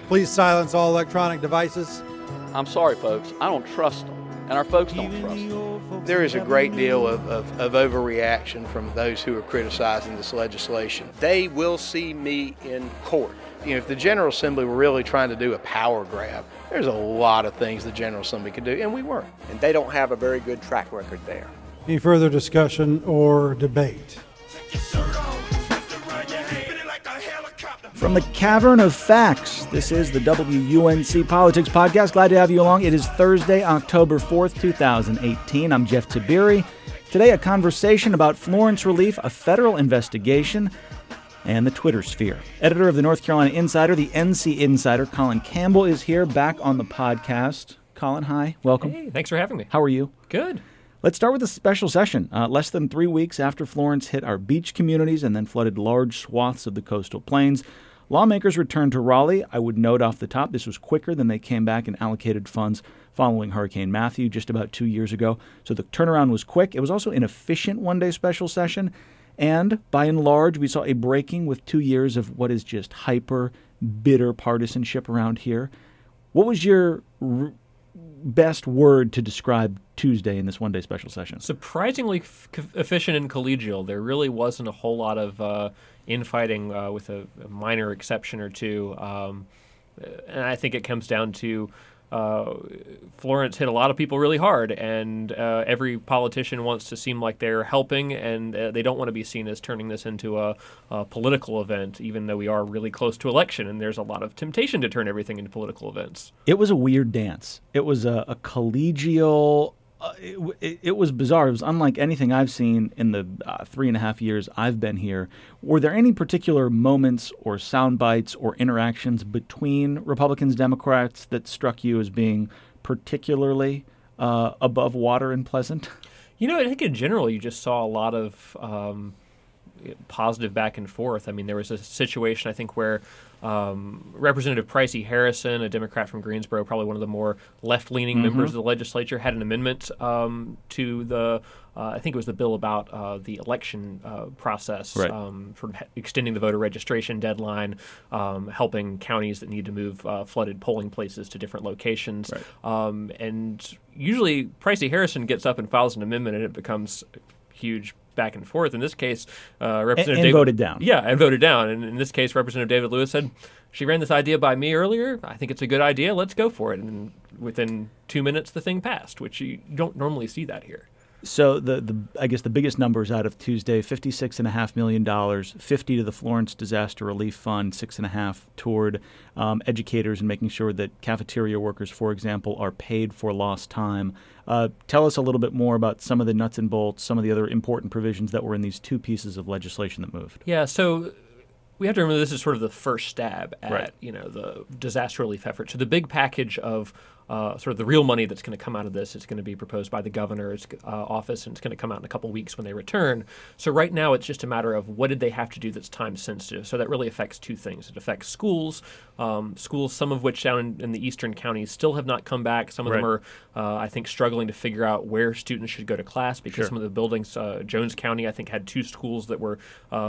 Please silence all electronic devices. I'm sorry, folks. I don't trust them, and our folks don't trust them. There is a great deal of overreaction from those who are criticizing this legislation. They will see me in court. If the General Assembly were really trying to do a power grab, there's a lot of things the General Assembly could do, and we weren't. And they don't have a very good track record there. Any further discussion or debate? From the Cavern of Facts, this is the WUNC Politics Podcast. Glad to have you along. It is Thursday, October 4th, 2018. I'm Jeff Tiberi. Today, a conversation about Florence Relief, a federal investigation, and the Twitter sphere. Editor of the North Carolina Insider, the NC Insider, Colin Campbell, is here back on the podcast. Colin, hi. Welcome. Hey, thanks for having me. How are you? Good. Let's start with a special session. Less than 3 weeks after Florence hit our beach communities and then flooded large swaths of the coastal plains, lawmakers returned to Raleigh. I would note off the top, this was quicker than they came back and allocated funds following Hurricane Matthew just about 2 years ago. So the turnaround was quick. It was also an efficient one-day special session. And by and large, we saw a breaking with 2 years of what is just hyper, bitter partisanship around here. What was your best word to describe Tuesday in this one-day special session? Surprisingly efficient and collegial. There really wasn't a whole lot of infighting with a minor exception or two. And I think it comes down to Florence hit a lot of people really hard, and every politician wants to seem like they're helping, and they don't want to be seen as turning this into a political event, even though we are really close to election, and there's a lot of temptation to turn everything into political events. It was a weird dance. It was a collegial... It was bizarre. It was unlike anything I've seen in the 3.5 years I've been here. Were there any particular moments or sound bites or interactions between Republicans, Democrats that struck you as being particularly above water and pleasant? I think in general you just saw a lot of positive back and forth. I mean, there was a situation, I think, where Representative Pricey Harrison, a Democrat from Greensboro, probably one of the more left-leaning members of the legislature, had an amendment to the, I think it was the bill about the election process, right. Sort of extending the voter registration deadline, helping counties that need to move flooded polling places to different locations. Right. And usually Pricey Harrison gets up and files an amendment, and it becomes huge back and forth. In this case, Representative David voted down. Yeah, and voted down. And in this case, Representative David Lewis said, "She ran this idea by me earlier. I think it's a good idea. Let's go for it." And within 2 minutes, the thing passed, which you don't normally see that here. So I guess the biggest numbers out of Tuesday: $56.5 million, $50 to the Florence Disaster Relief Fund, $6.5 toward educators and making sure that cafeteria workers, for example, are paid for lost time. Tell us a little bit more about some of the nuts and bolts, some of the other important provisions that were in these two pieces of legislation that moved. Yeah, so we have to remember this is sort of the first stab at right. The disaster relief effort. So the big package of sort of the real money that's going to come out of this is going to be proposed by the governor's office, and it's going to come out in a couple weeks when they return. So right now it's just a matter of what did they have to do that's time sensitive. So that really affects two things. It affects schools, some of which down in the eastern counties still have not come back. Some of right. them are, I think, struggling to figure out where students should go to class because sure. some of the buildings, Jones County, I think, had 2 schools that were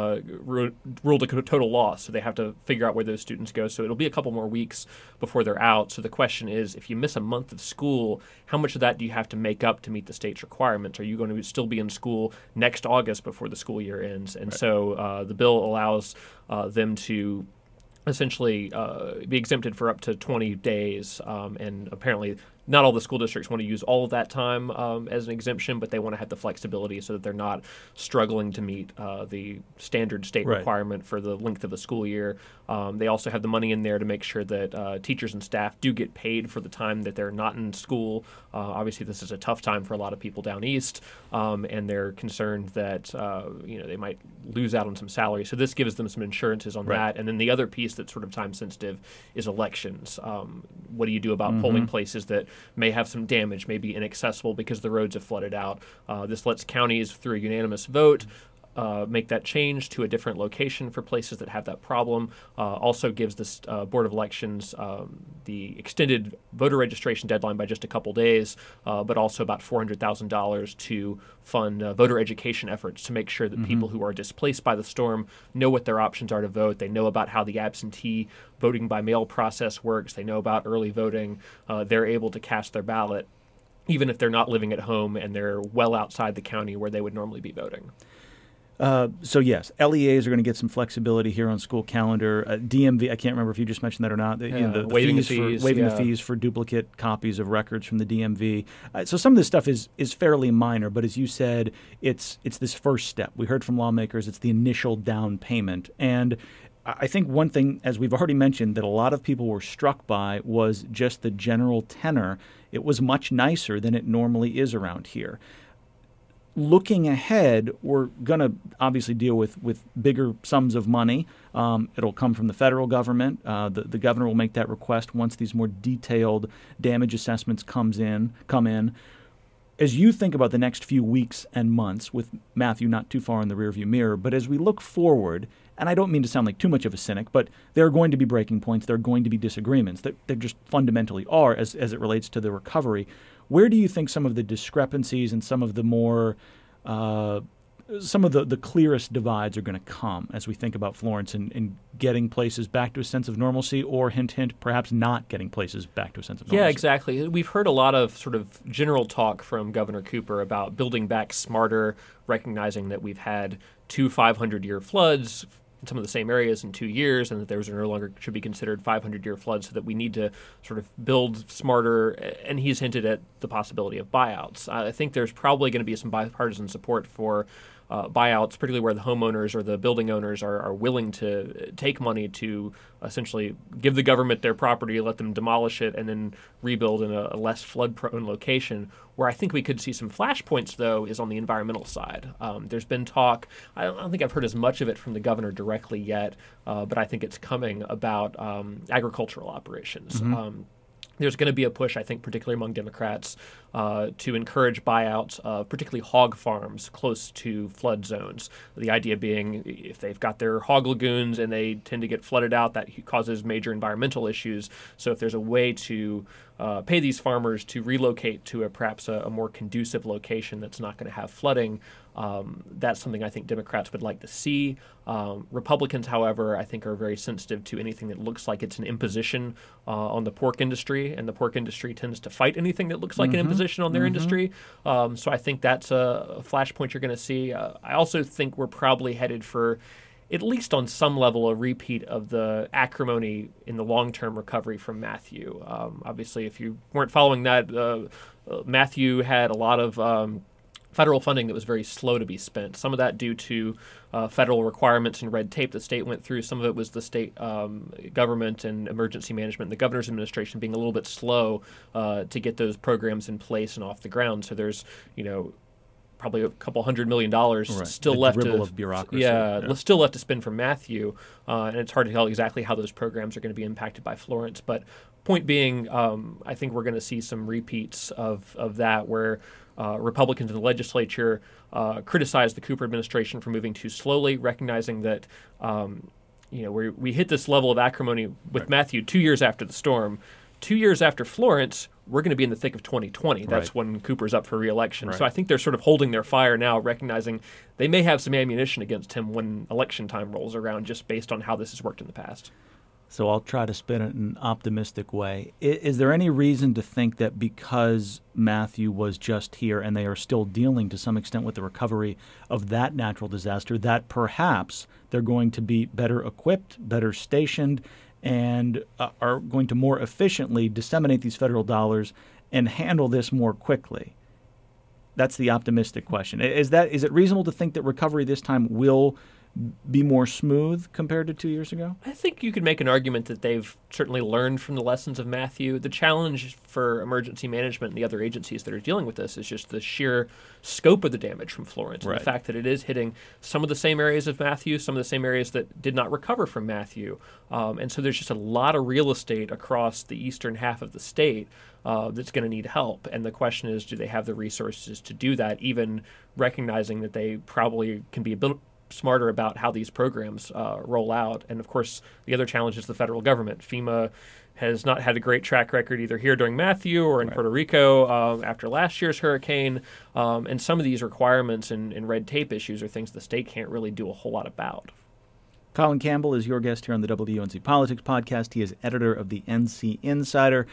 ruled a total loss. So they have to figure out where those students go. So it'll be a couple more weeks before they're out. So the question is, if you miss a month of school, how much of that do you have to make up to meet the state's requirements? Are you going to still be in school next August before the school year ends? And right. so the bill allows them to essentially be exempted for up to 20 days. And apparently not all the school districts want to use all of that time as an exemption, but they want to have the flexibility so that they're not struggling to meet the standard state right. requirement for the length of a school year. They also have the money in there to make sure that teachers and staff do get paid for the time that they're not in school. Obviously, this is a tough time for a lot of people down east, and they're concerned that they might lose out on some salary. So this gives them some insurances on right. that. And then the other piece that's sort of time sensitive is elections. What do you do about polling places that may have some damage, may be inaccessible because the roads have flooded out? This lets counties, through a unanimous vote, make that change to a different location for places that have that problem. Also gives the Board of Elections the extended voter registration deadline by just a couple days, but also about $400,000 to fund voter education efforts to make sure that people who are displaced by the storm know what their options are to vote. They know about how the absentee voting by mail process works. They know about early voting. They're able to cast their ballot even if they're not living at home and they're well outside the county where they would normally be voting. So yes, LEAs are going to get some flexibility here on school calendar. DMV, I can't remember if you just mentioned that or not. The waiving the fees for duplicate copies of records from the DMV. So some of this stuff is fairly minor, but as you said, it's this first step. We heard from lawmakers, it's the initial down payment. And I think one thing, as we've already mentioned, that a lot of people were struck by was just the general tenor. It was much nicer than it normally is around here. Looking ahead, we're going to obviously deal with bigger sums of money. It'll come from the federal government. The governor will make that request once these more detailed damage assessments come in. As you think about the next few weeks and months, with Matthew not too far in the rearview mirror, but as we look forward, and I don't mean to sound like too much of a cynic, but there are going to be breaking points, there are going to be disagreements. There just fundamentally are as it relates to the recovery. Where do you think some of the discrepancies and some of the more some of the clearest divides are going to come as we think about Florence and getting places back to a sense of normalcy, or hint, perhaps not getting places back to a sense of normalcy? Yeah, exactly. We've heard a lot of sort of general talk from Governor Cooper about building back smarter, recognizing that we've had two 500-year floods in some of the same areas in 2 years, and that those are no longer should be considered 500-year floods, so that we need to sort of build smarter. And he's hinted at the possibility of buyouts. I think there's probably going to be some bipartisan support for buyouts, particularly where the homeowners or the building owners are willing to take money to essentially give the government their property, let them demolish it, and then rebuild in a less flood-prone location. Where I think we could see some flashpoints, though, is on the environmental side. There's been talk, I don't think I've heard as much of it from the governor directly yet, but I think it's coming about agricultural operations. There's going to be a push, I think, particularly among Democrats, to encourage buyouts of particularly hog farms close to flood zones. The idea being if they've got their hog lagoons and they tend to get flooded out, that causes major environmental issues. So if there's a way to pay these farmers to relocate to perhaps a more conducive location that's not going to have flooding, that's something I think Democrats would like to see. Republicans, however, I think are very sensitive to anything that looks like it's an imposition on the pork industry, and the pork industry tends to fight anything that looks like an imposition on their industry. So I think that's a flashpoint you're going to see. I also think we're probably headed for, at least on some level, a repeat of the acrimony in the long-term recovery from Matthew. Obviously, if you weren't following that, Matthew had a lot of federal funding that was very slow to be spent. Some of that due to federal requirements and red tape the state went through. Some of it was the state government and emergency management, and the governor's administration being a little bit slow to get those programs in place and off the ground. So there's, probably a couple $100 million still left of bureaucracy. Still left to spend from Matthew, and it's hard to tell exactly how those programs are going to be impacted by Florence. But point being, I think we're going to see some repeats of that, where Republicans in the legislature criticized the Cooper administration for moving too slowly, recognizing that we hit this level of acrimony with Matthew 2 years after the storm. 2 years after Florence, we're going to be in the thick of 2020. That's when Cooper's up for re-election. So I think they're sort of holding their fire now, recognizing they may have some ammunition against him when election time rolls around, just based on how this has worked in the past. So I'll try to spin it in an optimistic way. Is there any reason to think that because Matthew was just here and they are still dealing to some extent with the recovery of that natural disaster, that perhaps they're going to be better equipped, better stationed, and are going to more efficiently disseminate these federal dollars and handle this more quickly? That's the optimistic question. Is it reasonable to think that recovery this time will be more smooth compared to 2 years ago? I think you could make an argument that they've certainly learned from the lessons of Matthew. The challenge for emergency management and the other agencies that are dealing with this is just the sheer scope of the damage from Florence. And the fact that it is hitting some of the same areas of Matthew, some of the same areas that did not recover from Matthew. And so there's just a lot of real estate across the eastern half of the state that's going to need help. And the question is, do they have the resources to do that, even recognizing that they probably can be a smarter about how these programs roll out. And of course, the other challenge is the federal government. FEMA has not had a great track record either here during Matthew or in Puerto Rico after last year's hurricane. And some of these requirements and red tape issues are things the state can't really do a whole lot about. Colin Campbell is your guest here on the WUNC Politics Podcast. He is editor of the NC Insider,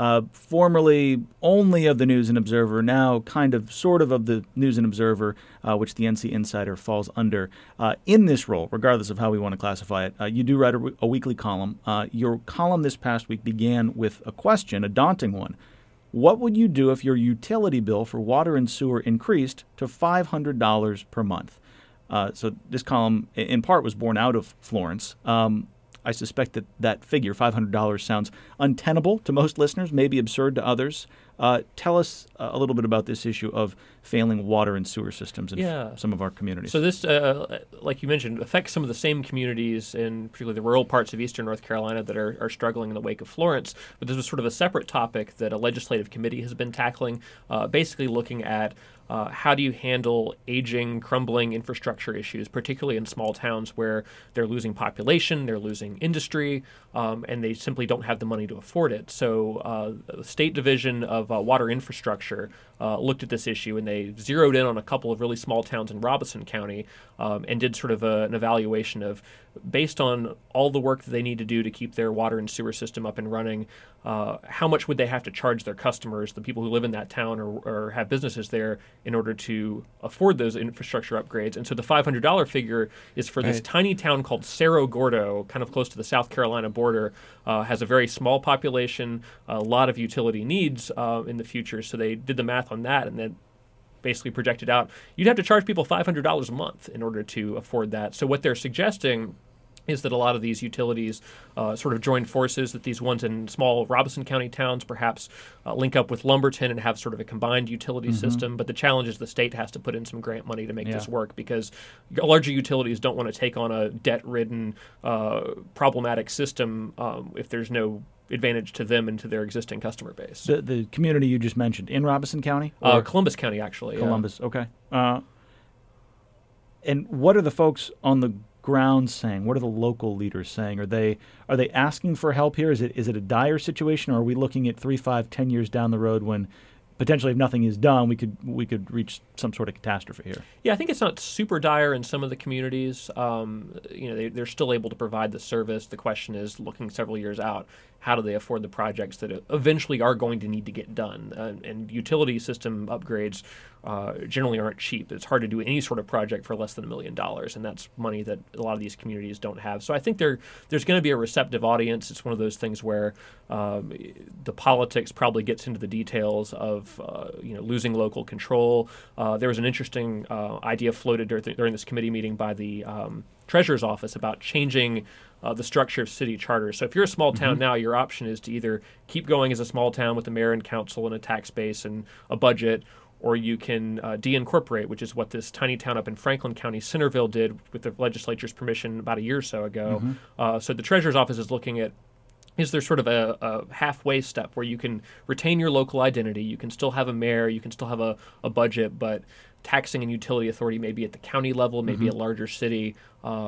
formerly only of the News and Observer, now sort of the News and Observer, which the NC Insider falls under. In this role, regardless of how we want to classify it, you do write a weekly column. Your column this past week began with a question, a daunting one. What would you do if your utility bill for water and sewer increased to $500 per month? So this column, in part, was born out of Florence. I suspect that figure, $500, sounds untenable to most listeners, maybe absurd to others. Tell us a little bit about this issue of failing water and sewer systems in some of our communities. So this, like you mentioned, affects some of the same communities in particularly the rural parts of eastern North Carolina that are struggling in the wake of Florence. But this was sort of a separate topic that a legislative committee has been tackling, basically looking at how do you handle aging, crumbling infrastructure issues, particularly in small towns where they're losing population, they're losing industry, and they simply don't have the money to afford it. So the State Division of Water Infrastructure looked at this issue, and they zeroed in on a couple of really small towns in Robeson County and did sort of an evaluation of, based on all the work that they need to do to keep their water and sewer system up and running, how much would they have to charge their customers, the people who live in that town or have businesses there, in order to afford those infrastructure upgrades. And so the $500 figure is for this tiny town called Cerro Gordo, kind of close to the South Carolina border, has a very small population, a lot of utility needs in the future. So they did the math on that and then basically projected out you'd have to charge people $500 a month in order to afford that. So what they're suggesting is that a lot of these utilities sort of join forces, that these ones in small Robeson County towns perhaps link up with Lumberton and have sort of a combined utility system. But the challenge is the state has to put in some grant money to make this work, because larger utilities don't want to take on a debt-ridden, problematic system if there's no advantage to them and to their existing customer base. The community you just mentioned, in Robeson County? Columbus County, actually. Columbus, okay. And what are the folks on the ground saying? What are the local leaders saying? Are they asking for help here? Is it a dire situation, or are we looking at 3, 5, 10 years down the road when potentially, if nothing is done, we could reach some sort of catastrophe here? Yeah, I think it's not super dire in some of the communities. They're still able to provide the service. The question is, looking several years out, how do they afford the projects that eventually are going to need to get done? And utility system upgrades generally aren't cheap. It's hard to do any sort of project for less than $1 million, and that's money that a lot of these communities don't have. So I think there's going to be a receptive audience. It's one of those things where the politics probably gets into the details of losing local control. There was an interesting idea floated during this committee meeting by the Treasurer's Office about changing the structure of city charters. So if you're a small town now, your option is to either keep going as a small town with a mayor and council and a tax base and a budget, or you can de-incorporate, which is what this tiny town up in Franklin County, Centerville, did with the legislature's permission about a year or so ago. So the Treasurer's Office is looking at, is there sort of a halfway step where you can retain your local identity, you can still have a mayor, you can still have a budget, but taxing and utility authority maybe at the county level, maybe a larger city.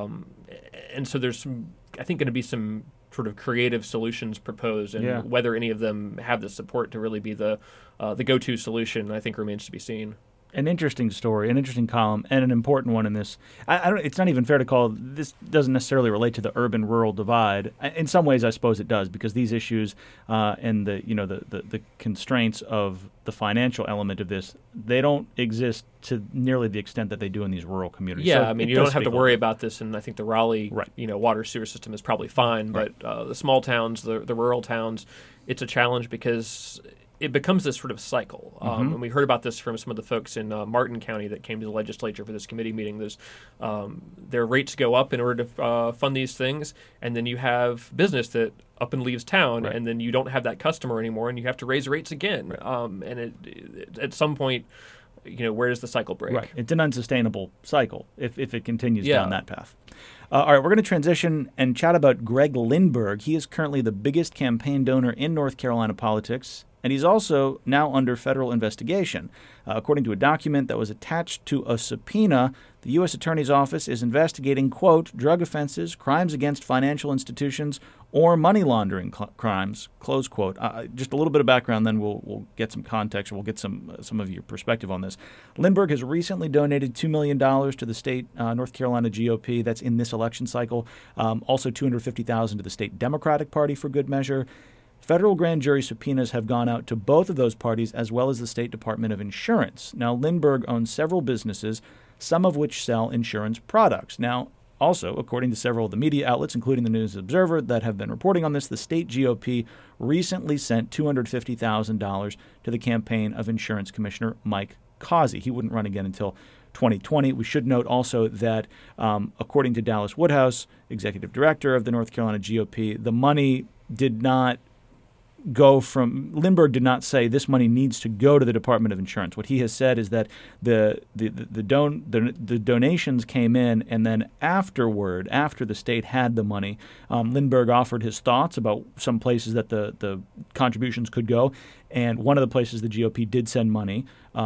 And so there's I think going to be some sort of creative solutions proposed, and whether any of them have the support to really be the go-to solution, I think remains to be seen. An interesting story, an interesting column, and an important one in this. It's not even fair to call this doesn't necessarily relate to the urban-rural divide. In some ways, I suppose it does, because these issues and the constraints of the financial element of this, they don't exist to nearly the extent that they do in these rural communities. Yeah, so I mean, you don't have to worry about this, and I think the Raleigh, water sewer system is probably fine, but the small towns, the rural towns, it's a challenge because it becomes this sort of cycle. And we heard about this from some of the folks in Martin County that came to the legislature for this committee meeting. Their rates go up in order to fund these things, and then you have business that up and leaves town, and then you don't have that customer anymore, and you have to raise rates again. And it at some point, where does the cycle break? Right. It's an unsustainable cycle if it continues down that path. All right, we're going to transition and chat about Greg Lindberg. He is currently the biggest campaign donor in North Carolina politics, and he's also now under federal investigation. According to a document that was attached to a subpoena, the The U.S. Attorney's Office is investigating, quote, drug offenses, crimes against financial institutions, or money laundering crimes, close quote. Just a little bit of background, then we'll get some context, or we'll get some of your perspective on this. Lindbergh has recently donated $2 million to the state North Carolina GOP. That's in this election cycle. Also $250,000 to the state Democratic Party for good measure. Federal grand jury subpoenas have gone out to both of those parties, as well as the State Department of Insurance. Now, Lindbergh owns several businesses, some of which sell insurance products. Now, also, according to several of the media outlets, including the News Observer, that have been reporting on this, the state GOP recently sent $250,000 to the campaign of Insurance Commissioner Mike Causey. He wouldn't run again until 2020. We should note also that, according to Dallas Woodhouse, executive director of the North Carolina GOP, the money did not go from Lindbergh did not say this money needs to go to the Department of Insurance. What he has said is that the donations came in, and then afterward, after the state had the money, Lindbergh offered his thoughts about some places that the contributions could go, and one of the places the GOP did send money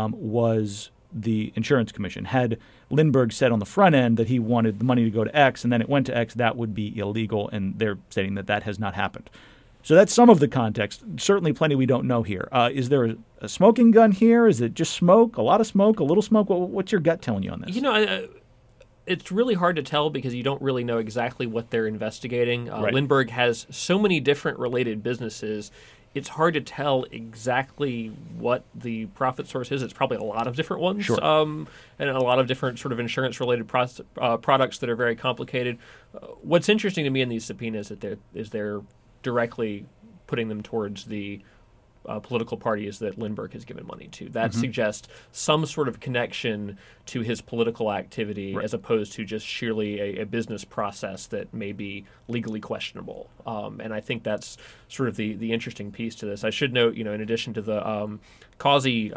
was the Insurance Commission. Had Lindbergh said on the front end that he wanted the money to go to X, and then it went to X, that would be illegal, and they're stating that that has not happened. So that's some of the context. Certainly plenty we don't know here. Is there a smoking gun here? Is it just smoke, a lot of smoke, a little smoke? What's your gut telling you on this? You know, it's really hard to tell because you don't really know exactly what they're investigating. Right. Lindbergh has so many different related businesses. It's hard to tell exactly what the profit source is. It's probably a lot of different ones, Sure. And a lot of different sort of insurance-related products that are very complicated. What's interesting to me in these subpoenas is they're directly putting them towards the political parties that Lindbergh has given money to. That suggests some sort of connection to his political activity, Right. as opposed to just sheerly a business process that may be legally questionable. And I think that's sort of the interesting piece to this. I should note, you know, in addition to the Causey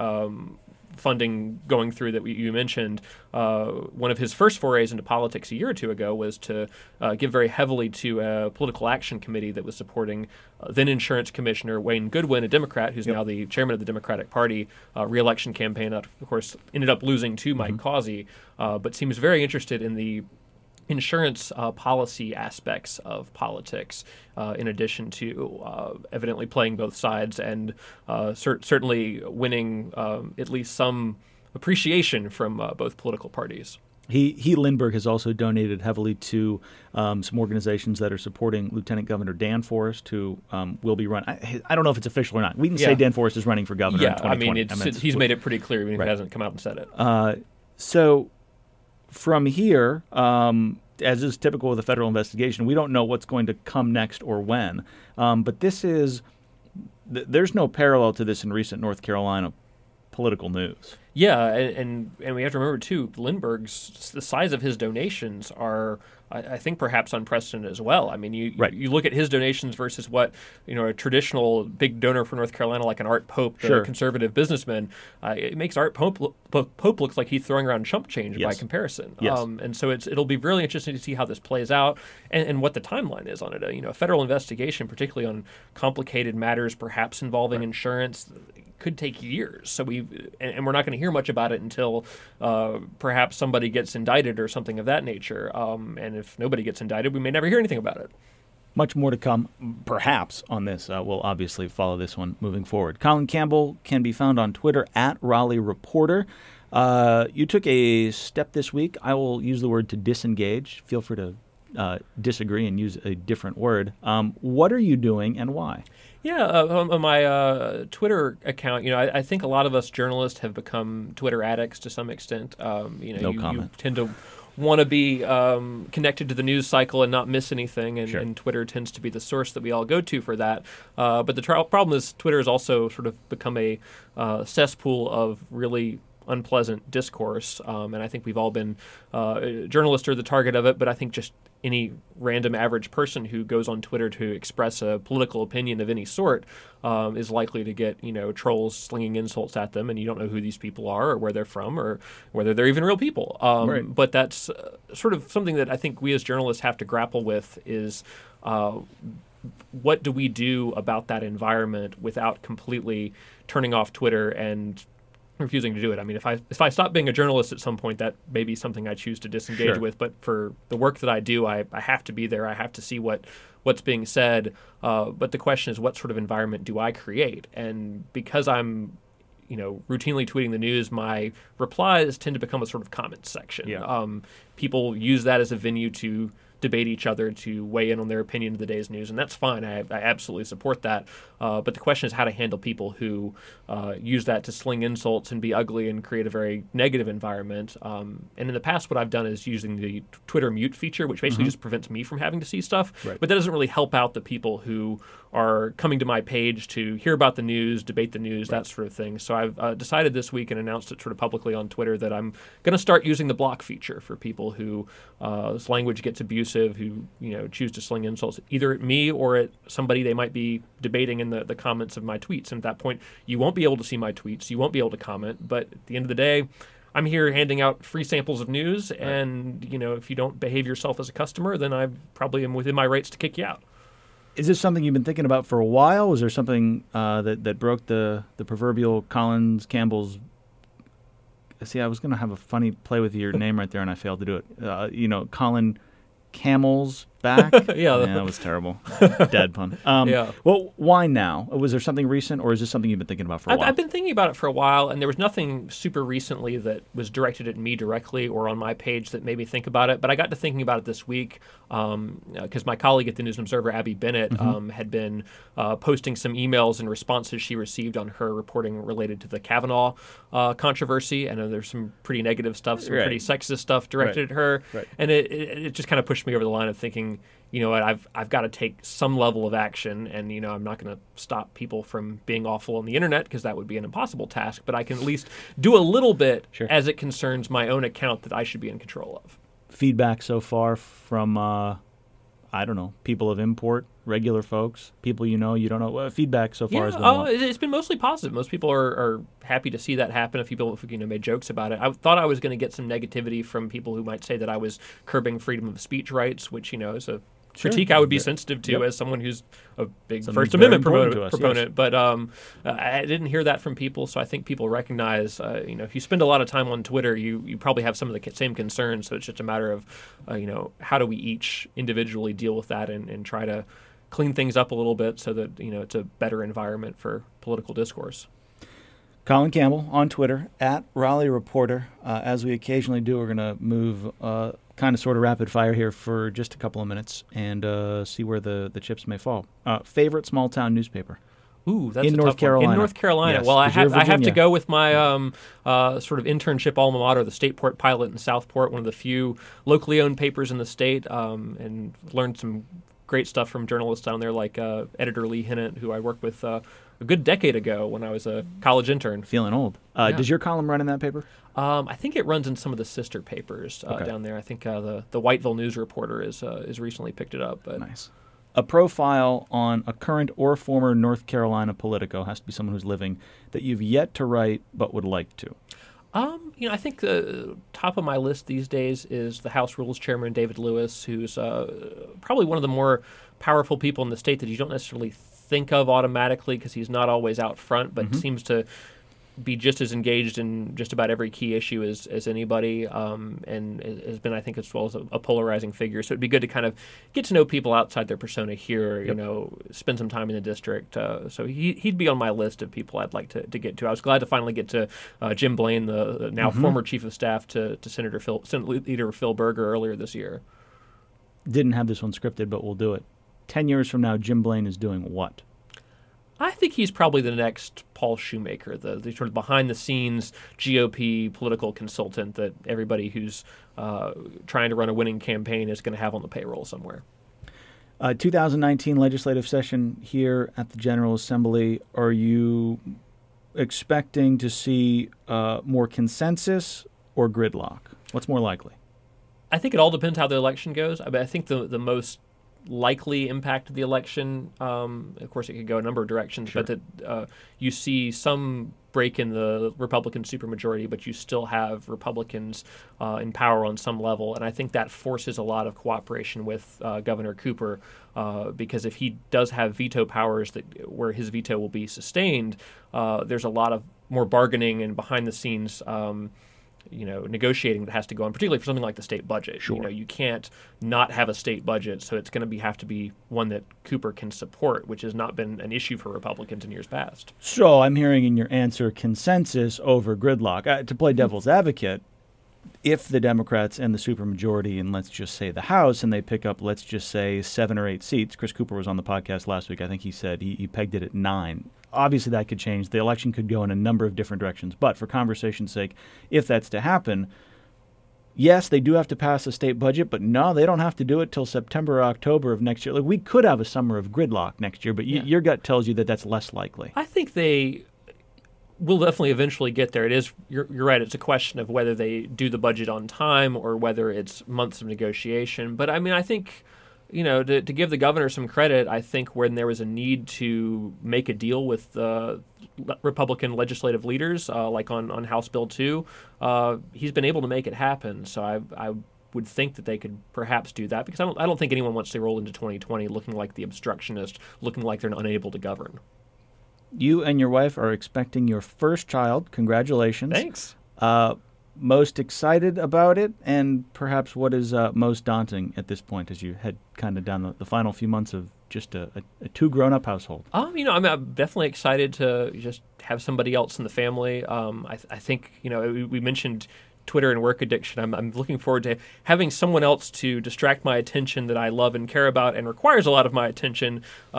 funding going through that you mentioned, one of his first forays into politics a year or two ago was to give very heavily to a political action committee that was supporting then Insurance Commissioner Wayne Goodwin, a Democrat who's now the chairman of the Democratic Party, re-election campaign that, of course, ended up losing to Mike Causey, but seems very interested in the insurance policy aspects of politics, in addition to evidently playing both sides and certainly winning at least some appreciation from both political parties. Lindbergh has also donated heavily to some organizations that are supporting Lieutenant Governor Dan Forest, who will be running. I don't know if it's official or not. We can say Dan Forest is running for governor in 2020. I mean, he's made it pretty clear, even if Right. he hasn't come out and said it. So from here, as is typical with a federal investigation, we don't know what's going to come next or when. But there's no parallel to this in recent North Carolina political news. Yeah, and we have to remember, too, the size of his donations are, I think, perhaps unprecedented as well. I mean, you look at his donations versus what, you know, a traditional big donor for North Carolina, like an Art Pope, the conservative businessman, it makes Art Pope look like he's throwing around chump change by comparison. Yes. And so it'll be really interesting to see how this plays out and what the timeline is on it. You know, a federal investigation, particularly on complicated matters, perhaps involving insurance, could take years. So we're not going to hear much about it until perhaps somebody gets indicted or something of that nature. And if nobody gets indicted, we may never hear anything about it. Much more to come, perhaps, on this. We'll obviously follow this one moving forward. Colin Campbell can be found on Twitter at Raleigh Reporter. You took a step this week. I will use the word to disengage. Feel free to disagree and use a different word. What are you doing and why? Yeah, on my Twitter account, you know, I think a lot of us journalists have become Twitter addicts to some extent. You tend to want to be connected to the news cycle and not miss anything, and Twitter tends to be the source that we all go to for that. But the problem is Twitter has also sort of become a cesspool of really unpleasant discourse, and I think we've all been journalists are the target of it, but I think just any random average person who goes on Twitter to express a political opinion of any sort is likely to get, you know, trolls slinging insults at them, and you don't know who these people are or where they're from or whether they're even real people. But that's sort of something that I think we as journalists have to grapple with is what do we do about that environment without completely turning off Twitter and refusing to do it. I mean, if I stop being a journalist at some point, that may be something I choose to disengage Sure. with. But for the work that I do, I have to be there. I have to see what's being said. But the question is, what sort of environment do I create? And because I'm routinely tweeting the news, my replies tend to become a sort of comment section. Yeah. People use that as a venue to debate each other, to weigh in on their opinion of the day's news, and that's fine. I absolutely support that. But the question is how to handle people who use that to sling insults and be ugly and create a very negative environment. And in the past, what I've done is using the Twitter mute feature, which basically just prevents me from having to see stuff. Right. But that doesn't really help out the people who are coming to my page to hear about the news, debate the news, that sort of thing. So I've decided this week and announced it sort of publicly on Twitter that I'm going to start using the block feature for people who this language gets abusive, who choose to sling insults either at me or at somebody they might be debating in the comments of my tweets. And at that point, you won't be able to see my tweets, you won't be able to comment. But at the end of the day, I'm here handing out free samples of news, and if you don't behave yourself as a customer, then I probably am within my rights to kick you out. Is this something you've been thinking about for a while? Was there something that broke the proverbial Collins Campbell's? See, I was going to have a funny play with your name right there, and I failed to do it. Colin Camel's back. Yeah. That was terrible. Dad pun. Yeah. Well, why now? Was there something recent, or is this something you've been thinking about for a while? I've been thinking about it for a while, and there was nothing super recently that was directed at me directly or on my page that made me think about it. But I got to thinking about it this week because my colleague at the News and Observer, Abby Bennett, had been posting some emails and responses she received on her reporting related to the Kavanaugh controversy. And there's some pretty negative stuff, some pretty sexist stuff directed at her. Right. And it just kind of pushed me over the line of thinking, you know what, I've got to take some level of action, and I'm not going to stop people from being awful on the internet because that would be an impossible task, but I can at least do a little bit as it concerns my own account that I should be in control of. Feedback so far from people of import, regular folks, people you don't know. Feedback so far has been what? It's been mostly positive. Most people are happy to see that happen. A few people made jokes about it. I thought I was going to get some negativity from people who might say that I was curbing freedom of speech rights, which is a critique I would be sensitive to as someone who's a big First Amendment proponent. But I didn't hear that from people, so I think people recognize, if you spend a lot of time on Twitter, you probably have some of the same concerns. So it's just a matter of, how do we each individually deal with that and try to clean things up a little bit so that it's a better environment for political discourse. Colin Campbell on Twitter at Raleigh Reporter. As we occasionally do, we're going to move kind of sort of rapid fire here for just a couple of minutes and see where the chips may fall. Favorite small town newspaper? Ooh, that's in a North tough Carolina. One. In North Carolina. Yes, Well, I 'cause you're have to Virginia. go with my sort of internship alma mater, the Stateport Pilot in Southport, one of the few locally owned papers in the state, and learned some great stuff from journalists down there like editor Lee Hinnant, who I worked with a good decade ago when I was a college intern. Feeling old. Does your column run in that paper? I think it runs in some of the sister papers down there. I think the Whiteville News Reporter is recently picked it up. But Nice. A profile on a current or former North Carolina Politico has to be someone who's living that you've yet to write but would like to. I think the top of my list these days is the House Rules Chairman David Lewis, who's probably one of the more powerful people in the state that you don't necessarily think of automatically because he's not always out front, but seems to be just as engaged in just about every key issue as anybody, and has been, I think, as well as a polarizing figure. So it'd be good to kind of get to know people outside their persona here, spend some time in the district. So he'd be on my list of people I'd like to get to. I was glad to finally get to Jim Blaine, the now former chief of staff to Senate Leader Phil Berger earlier this year. Didn't have this one scripted, but we'll do it. 10 years from now, Jim Blaine is doing what? I think he's probably the next Paul Shoemaker, the sort of behind-the-scenes GOP political consultant that everybody who's trying to run a winning campaign is going to have on the payroll somewhere. 2019 legislative session here at the General Assembly. Are you expecting to see more consensus or gridlock? What's more likely? I think it all depends how the election goes. I think the most likely impact of the election, of course, it could go a number of directions, but that you see some break in the Republican supermajority, but you still have Republicans in power on some level. And I think that forces a lot of cooperation with Governor Cooper, because if he does have veto powers where his veto will be sustained, there's a lot of more bargaining and behind the scenes negotiating that has to go on, particularly for something like the state budget. Sure. You can't not have a state budget, so it's going to have to be one that Cooper can support, which has not been an issue for Republicans in years past. So I'm hearing in your answer consensus over gridlock. To play devil's advocate, if the Democrats and the supermajority, and let's just say the House, and they pick up, let's just say 7 or 8 seats. Chris Cooper was on the podcast last week. I think he said he pegged it at 9. Obviously, that could change. The election could go in a number of different directions. But for conversation's sake, if that's to happen, yes, they do have to pass a state budget, but no, they don't have to do it till September or October of next year. Like, we could have a summer of gridlock next year, but your gut tells you that that's less likely. I think they will definitely eventually get there. It is, you're right, it's a question of whether they do the budget on time or whether it's months of negotiation. But I mean, I think, to give the governor some credit, I think when there was a need to make a deal with the Republican legislative leaders, like on House Bill 2, he's been able to make it happen. So I would think that they could perhaps do that, because I don't think anyone wants to roll into 2020 looking like the obstructionist, looking like they're unable to govern. You and your wife are expecting your first child. Congratulations. Thanks. Most excited about it, and perhaps what is most daunting at this point as you head kind of down the final few months of just a 2 grown-up household? I'm definitely excited to just have somebody else in the family. I think, we mentioned Twitter and work addiction. I'm looking forward to having someone else to distract my attention that I love and care about and requires a lot of my attention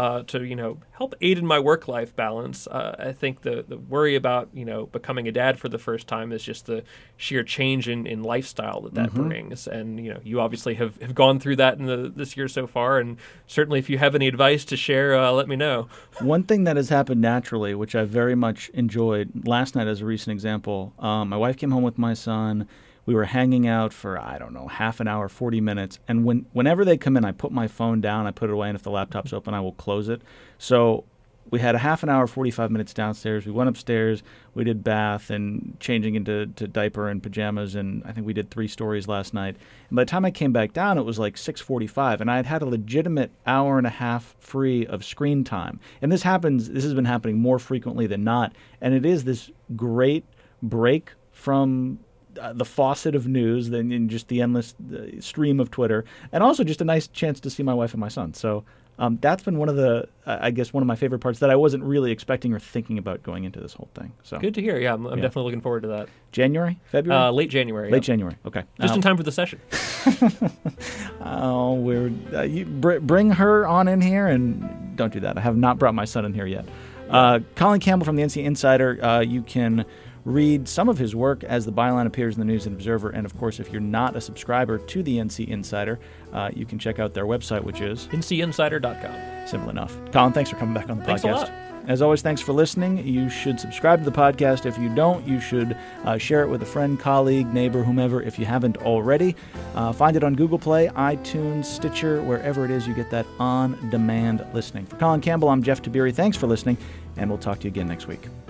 to help aid in my work-life balance. I think the worry about becoming a dad for the first time is just the sheer change in lifestyle that brings. And you obviously have gone through that in this year so far, and certainly if you have any advice to share, let me know. One thing that has happened naturally, which I very much enjoyed last night as a recent example, my wife came home with my son. We were hanging out for, half an hour, 40 minutes. And whenever they come in, I put my phone down, I put it away, and if the laptop's open, I will close it. So we had a half an hour, 45 minutes downstairs. We went upstairs. We did bath and changing into diaper and pajamas, and I think we did 3 stories last night. And by the time I came back down, it was like 6:45, and I had a legitimate hour and a half free of screen time. And this has been happening more frequently than not, and it is this great break from the faucet of news, then in just the endless stream of Twitter, and also just a nice chance to see my wife and my son. So that's been one of my favorite parts that I wasn't really expecting or thinking about going into this whole thing. So good to hear. Yeah, I'm definitely looking forward to that. January, February, late January. Late January. Okay, just in time for the session. You bring her on in here, and don't do that. I have not brought my son in here yet. Colin Campbell from the NC Insider. You can read some of his work as the byline appears in the News and Observer. And, of course, if you're not a subscriber to the NC Insider, you can check out their website, which is ncinsider.com. Simple enough. Colin, thanks for coming back on the podcast. Thanks a lot. As always, thanks for listening. You should subscribe to the podcast. If you don't, you should share it with a friend, colleague, neighbor, whomever, if you haven't already. Find it on Google Play, iTunes, Stitcher, wherever it is you get that on-demand listening. For Colin Campbell, I'm Jeff Tiberi. Thanks for listening, and we'll talk to you again next week.